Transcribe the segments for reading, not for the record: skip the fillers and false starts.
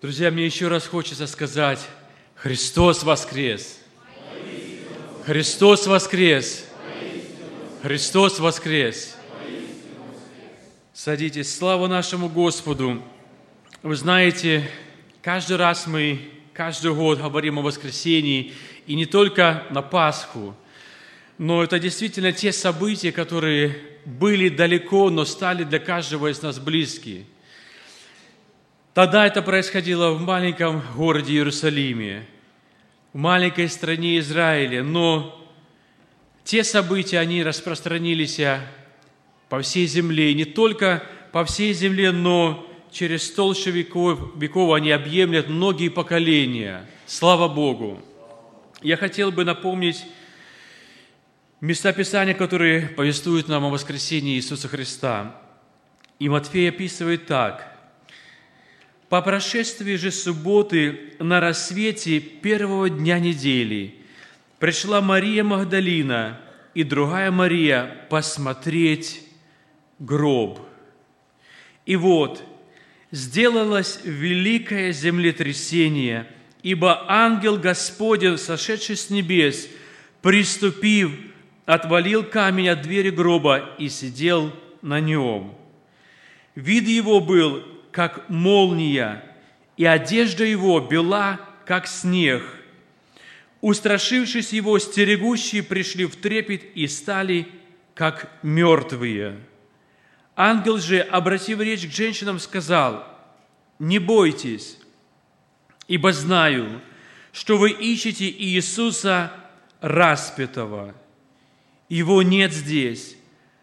Друзья, мне еще раз хочется сказать: Христос воскрес! Христос воскрес! Христос воскрес! Садитесь. Слава нашему Господу! Вы знаете, каждый раз каждый год говорим о воскресении, и не только на Пасху, но это действительно те события, которые были далеко, но стали для каждого из нас близки. Тогда это происходило в маленьком городе Иерусалиме, в маленькой стране Израиля, но те события, они распространились по всей земле, и не только по всей земле, но через толщу веков они объемлят многие поколения. Слава Богу! Я хотел бы напомнить места Писания, которые повествуют нам о воскресении Иисуса Христа. И Матфей описывает так: «По прошествии же субботы на рассвете первого дня недели пришла Мария Магдалина и другая Мария посмотреть гроб. И вот, сделалось великое землетрясение, ибо ангел Господень, сошедший с небес, приступив, отвалил камень от двери гроба и сидел на нем. Вид его был, как молния, и одежда его бела, как снег. Устрашившись его, стерегущие пришли в трепет и стали, как мертвые. Ангел же, обратив речь к женщинам, сказал: «Не бойтесь, ибо знаю, что вы ищете Иисуса распятого. Его нет здесь.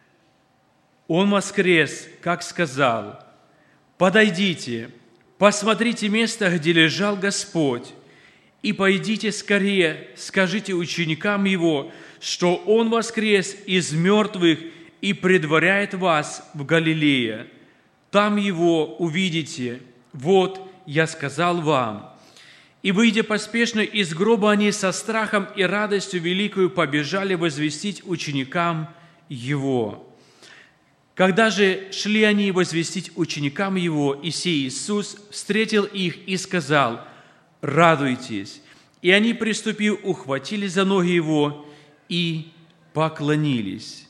Он воскрес, как сказал. Подойдите, посмотрите место, где лежал Господь, и пойдите скорее, скажите ученикам Его, что Он воскрес из мертвых и предваряет вас в Галилее. Там Его увидите. Вот, я сказал вам». И, выйдя поспешно из гроба, они со страхом и радостью великою побежали возвестить ученикам Его. Когда же шли они возвестить ученикам Его, и сей Иисус встретил их и сказал: «Радуйтесь». И они, приступив, ухватили за ноги Его и поклонились.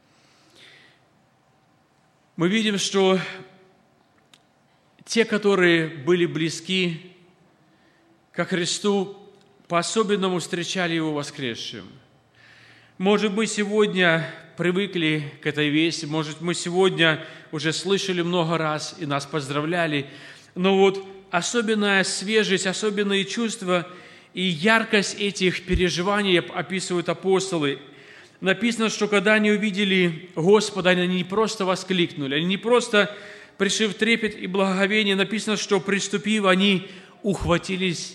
Мы видим, что те, которые были близки ко Христу, по-особенному встречали Его воскресшим. Может быть, сегодня привыкли к этой вести, может, мы сегодня уже слышали много раз и нас поздравляли, но вот особенная свежесть, особенные чувства и яркость этих переживаний описывают апостолы. Написано, что когда они увидели Господа, они не просто воскликнули, они не просто пришли в трепет и благоговение. Написано, что, приступив, они ухватились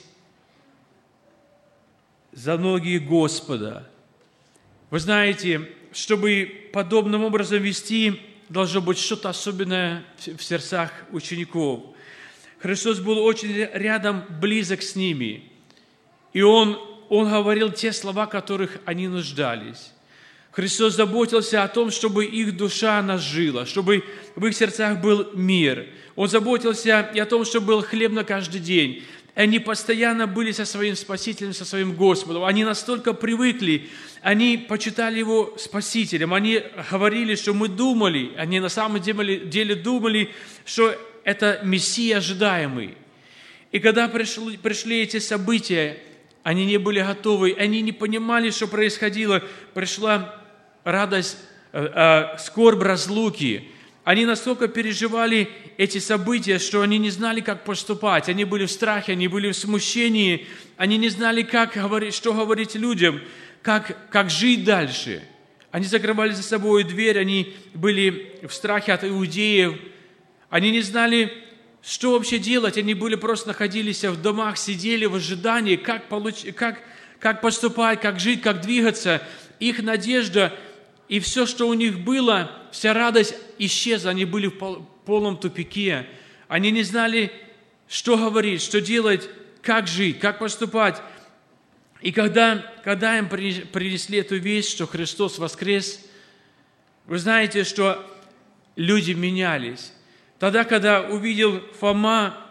за ноги Господа. Вы знаете, чтобы подобным образом вести, должно быть что-то особенное в сердцах учеников. Христос был очень рядом, близок с ними. И Он говорил те слова, которых они нуждались. Христос заботился о том, чтобы их душа нажила, чтобы в их сердцах был мир. Он заботился и о том, чтобы был хлеб на каждый день. Они постоянно были со своим Спасителем, со своим Господом. Они настолько привыкли, они почитали Его Спасителем. Они говорили, что мы думали, они на самом деле думали, что это Мессия ожидаемый. И когда пришли эти события, они не были готовы, они не понимали, что происходило. Пришла радость, скорбь разлуки. Они настолько переживали эти события, что они не знали, как поступать. Они были в страхе, они были в смущении. Они не знали, что говорить людям, как жить дальше. Они закрывали за собой дверь, они были в страхе от иудеев. Они не знали, что вообще делать. Они просто находились в домах, сидели в ожидании, как поступать, как жить, как двигаться. Их надежда и все, что у них было, вся радость исчезла. Они были в полном тупике. Они не знали, что говорить, что делать, как жить, как поступать. И когда им принесли эту весть, что Христос воскрес, вы знаете, что люди менялись. Тогда, когда увидел Фома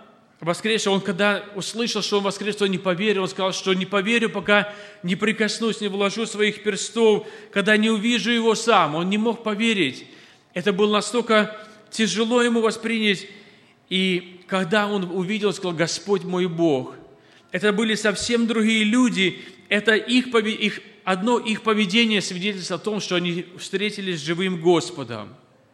воскресший, он когда услышал, что он воскрес, он не поверил. Он сказал, что не поверю, пока не прикоснусь, не вложу своих перстов, когда не увижу его сам. Он не мог поверить. Это было настолько тяжело ему воспринять. И когда он увидел, сказал: Господь мой Бог. Это были совсем другие люди. Это одно их поведение свидетельствует о том, что они встретились с живым Господом.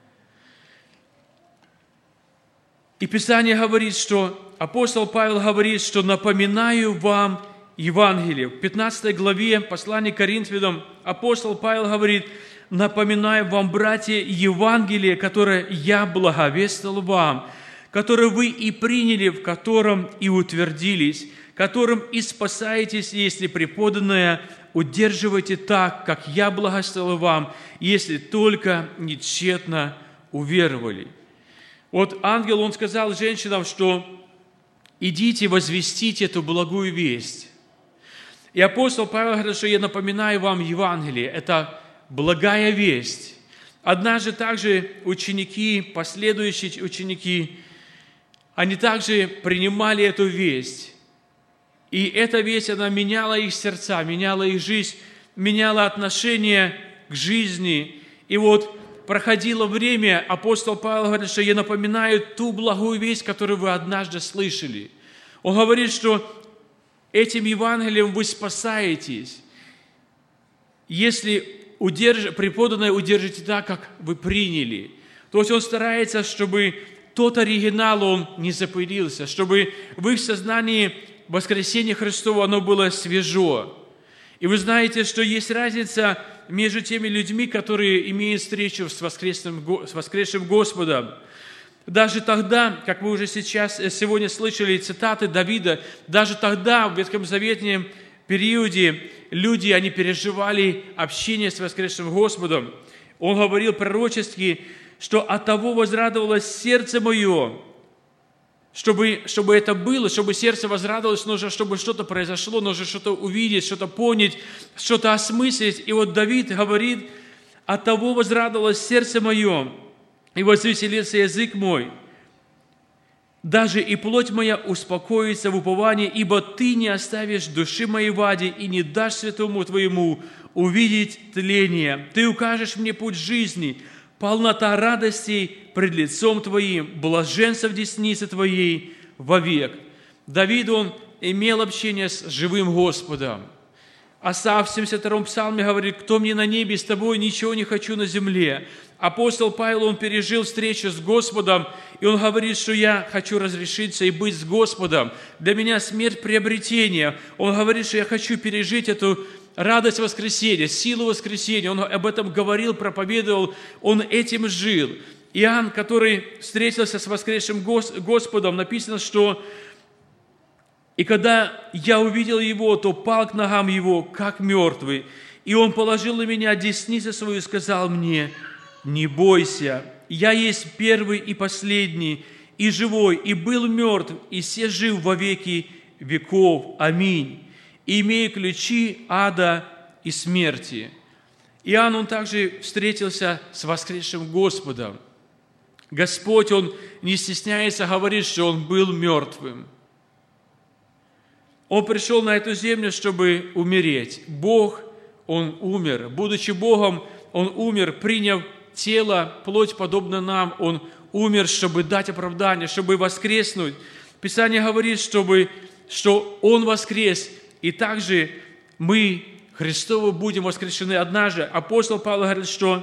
И Писание говорит, что апостол Павел говорит, что напоминаю вам Евангелие. В 15 главе послания к Коринфянам апостол Павел говорит: напоминаю вам, братья, Евангелие, которое я благовествовал вам, которое вы и приняли, в котором и утвердились, которым и спасаетесь, если преподанное удерживайте так, как я благословил вам, если только не тщетно уверовали. Вот ангел, он сказал женщинам, что идите возвестите эту благую весть. И апостол Павел говорит, что я напоминаю вам Евангелие. Это благая весть. Однажды также ученики, последующие ученики, они также принимали эту весть. И эта весть, она меняла их сердца, меняла их жизнь, меняла отношение к жизни. И вот проходило время, апостол Павел говорит, что я напоминаю ту благую весть, которую вы однажды слышали. Он говорит, что этим Евангелием вы спасаетесь, если преподанное удержите так, как вы приняли. То есть он старается, чтобы тот оригинал, он не запылился, чтобы в их сознании воскресение Христово, оно было свежо. И вы знаете, что есть разница между теми людьми, которые имеют встречу с воскресшим Господом. Даже тогда, как мы уже сегодня слышали цитаты Давида, даже тогда, в Ветхом Заветном периоде, люди, они переживали общение с воскресшим Господом. Он говорил пророчески, что от того возрадовалось сердце мое. Чтобы это было, чтобы сердце возрадовалось, нужно, чтобы что-то произошло, нужно что-то увидеть, что-то понять, что-то осмыслить. И вот Давид говорит: от того возрадовалось сердце мое, и возвеселился язык мой. Даже и плоть моя успокоится в уповании, ибо ты не оставишь души моей в аде и не дашь святому твоему увидеть тление. Ты укажешь мне путь жизни, полнота радостей пред лицом Твоим, блаженство в деснице Твоей вовек. Давид, он имел общение с живым Господом. Асаф в 72-м псалме говорит: «Кто мне на небе с Тобой, ничего не хочу на земле». Апостол Павел, он пережил встречу с Господом, и он говорит, что я хочу разрешиться и быть с Господом. Для меня смерть приобретение. Он говорит, что я хочу пережить эту радость воскресения, силу воскресения. Он об этом говорил, проповедовал, он этим жил. Иоанн, который встретился с воскресшим Господом, написано, что «И когда я увидел его, то пал к ногам его, как мертвый. И он положил на меня десницу свою и сказал мне: не бойся, я есть первый и последний, и живой, и был мертв, и се жив во веки веков. Аминь. И имею ключи ада и смерти». Иоанн, он также встретился с воскресшим Господом. Господь, он не стесняется говорить, что он был мертвым. Он пришел на эту землю, чтобы умереть. Бог, он умер. Будучи Богом, он умер, приняв тело, плоть подобно нам. Он умер, чтобы дать оправдание, чтобы воскреснуть. Писание говорит, что он воскрес, и также мы, Христовы, будем воскрешены однажды. Апостол Павел говорит, что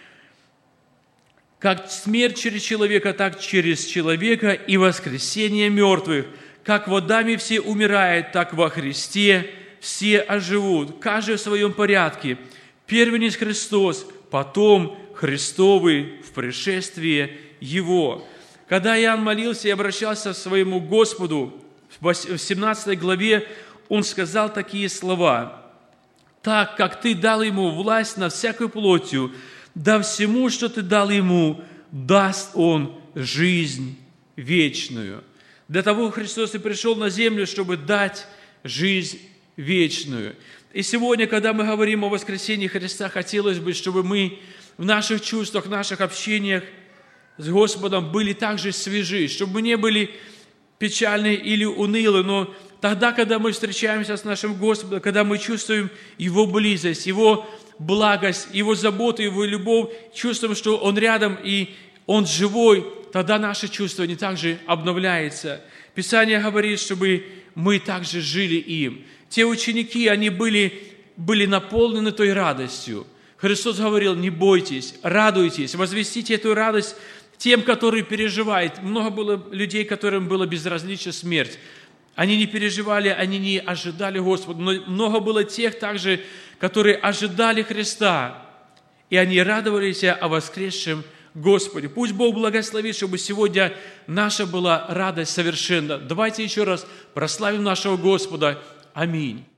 как смерть через человека, так через человека и воскресение мертвых. Как водами все умирают, так во Христе все оживут, каждый в своем порядке. Первенец Христос, потом Христовый в пришествии Его. Когда Иоанн молился и обращался к своему Господу, в 17 главе он сказал такие слова: «Так, как Ты дал Ему власть над всякой плотью, да всему, что Ты дал Ему, даст Он жизнь вечную». Для того Христос и пришел на землю, чтобы дать жизнь вечную. И сегодня, когда мы говорим о воскресении Христа, хотелось бы, чтобы мы в наших чувствах, в наших общениях с Господом были также свежи, чтобы мы не были печальны или унылы, но тогда, когда мы встречаемся с нашим Господом, когда мы чувствуем Его близость, Его благость, Его заботу, Его любовь, чувствуем, что Он рядом и Он живой, тогда наше чувство не так же обновляется. Писание говорит, чтобы мы также жили им. Те ученики, они были наполнены той радостью. Христос говорил: не бойтесь, радуйтесь, возвестите эту радость тем, которые переживают. Много было людей, которым было безразлична смерть. Они не переживали, они не ожидали Господа. Но много было тех также, которые ожидали Христа. И они радовались о воскресшем Господе. Пусть Бог благословит, чтобы сегодня наша была радость совершенна. Давайте еще раз прославим нашего Господа. Аминь.